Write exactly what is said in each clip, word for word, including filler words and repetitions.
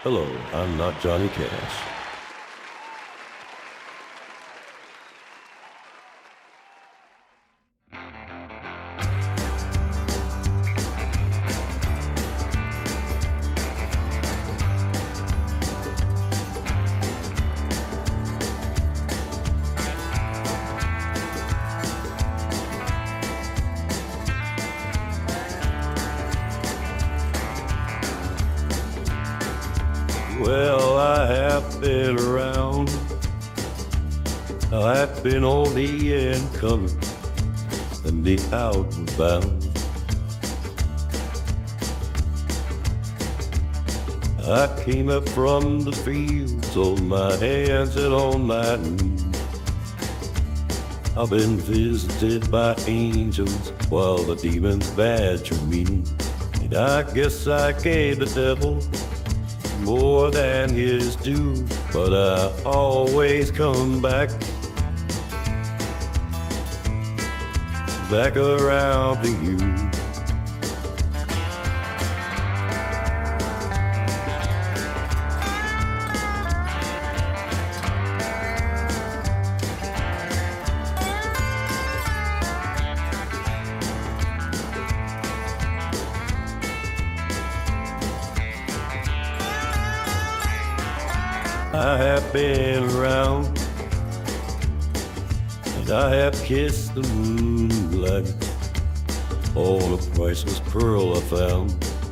Hello, I'm not Johnny Cash. Well, I have been around. I've been on the incoming and the outward bound. I came up from the fields on my hands and on my knees. I've been visited by angels while the demons badger me. And I guess I gave the devil more than his due, but I always come back, back around to you. I have been around, and I have kissed the moonlight on a priceless pearl I found.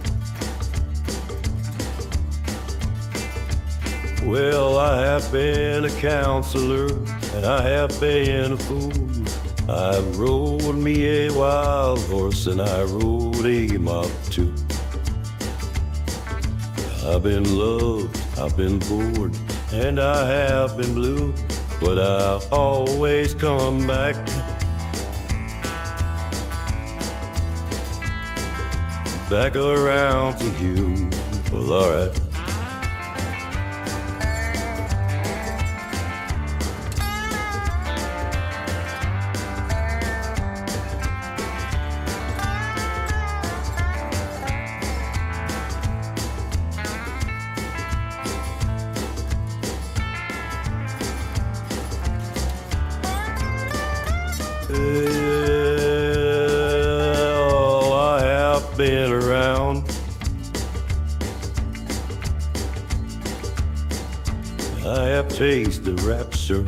Well, I have been a counselor, and I have been a fool. I rode me a wild horse, and I rode a mob too. I've been loved, I've been bored, and I have been blue, but I always come back, back around to you. Well, alright. Well, I have been around. I have tasted rapture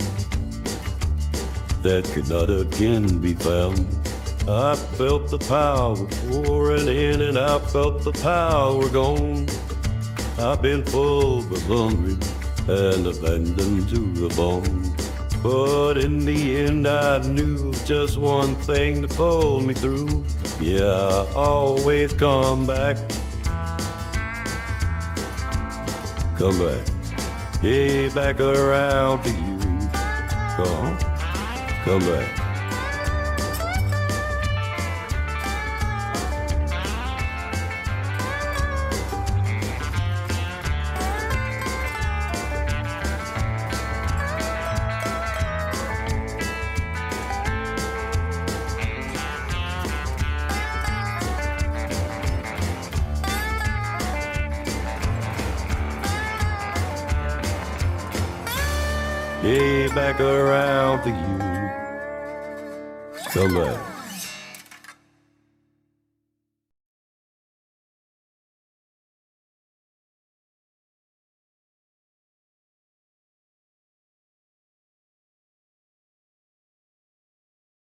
that could not again be found. I felt the power pouring in, and I felt the power gone. I've been full but hungry and abandoned to the bone. But in the end I knew just one thing to pull me through. Yeah, I always come back, come back, yeah, back around to you. Come on, come back. Yeah, back around to you. Come back.